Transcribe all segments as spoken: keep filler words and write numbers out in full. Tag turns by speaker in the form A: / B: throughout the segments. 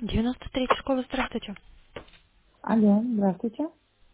A: девяносто третья школа, здравствуйте.
B: Алло, здравствуйте.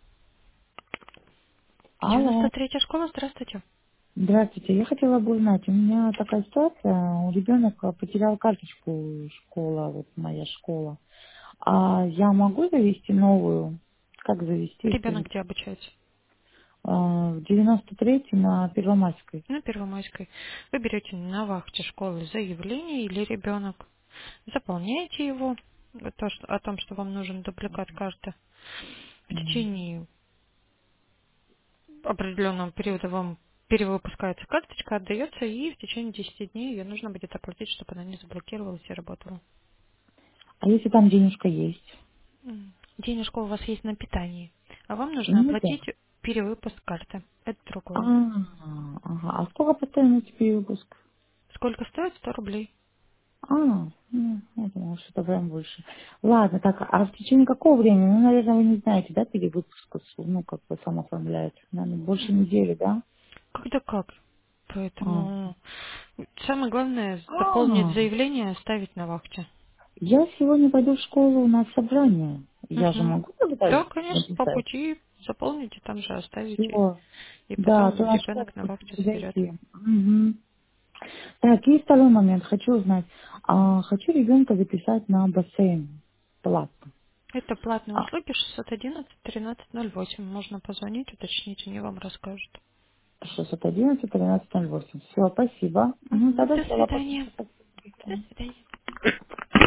A: девяносто
B: Алло,
A: третья школа, здравствуйте.
B: здравствуйте. Я хотела бы узнать, у меня такая ситуация, у ребенка потерял карточку школа, вот моя школа. А я могу завести новую? Как завести,
A: Ребенок
B: скажите?
A: где обучается?
B: А, В девяносто третьей на Первомайской.
A: На Первомайской. Вы берете на вахте школы заявление или ребенок, заполняете его, э, то, что- о том, что вам нужен дубликат карты. В
B: М.
A: течение определенного периода вам перевыпускается карточка, отдается, и в течение десяти дней ее нужно будет оплатить, чтобы она не заблокировалась и работала.
B: А если там денежка есть?
A: М. Денежка у вас есть на питании, а вам нужно
B: Ну да.
A: оплатить перевыпуск карты. Это
B: А,
A: другое.
B: ага. А сколько постоянно тебе выпуск?
A: Сколько стоит? Сто рублей.
B: А, ну, я думала, что это прям больше. Ладно, так, а в течение какого времени? Ну, наверное, вы не знаете, да, перевыпуск, ну, как бы сам оформляет. Наверное, больше недели, да?
A: Когда как.
B: А,
A: Поэтому самое главное заполнить
B: а,
A: заявление и оставить на вахте.
B: я сегодня пойду в школу на собрание. Я же
A: Мгм.
B: могу тогда
A: Да, конечно, по
B: написать?
A: пути заполните, там же оставите,
B: Все.
A: и
B: Да,
A: потом
B: то на школу
A: ребенок на
B: просто
A: вахте заберет.
B: зайти. Мгм. Так, и второй момент. Хочу узнать. А, хочу ребенка записать на бассейн. Платно.
A: Это платные услуги шестьсот одиннадцать тринадцать ноль восемь. Можно позвонить, уточнить, они вам расскажут.
B: шестьсот одиннадцать тринадцать ноль восемь. Все, спасибо. Угу,
A: Мгм.
B: тогда
A: До
B: все вопросы.
A: свидания. До
B: Спасибо.
A: свидания.